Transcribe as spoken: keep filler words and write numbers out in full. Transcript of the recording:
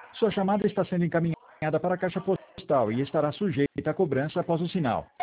Sua chamada está sendo encaminhada para a caixa postal e estará sujeita a cobrança após o sinal.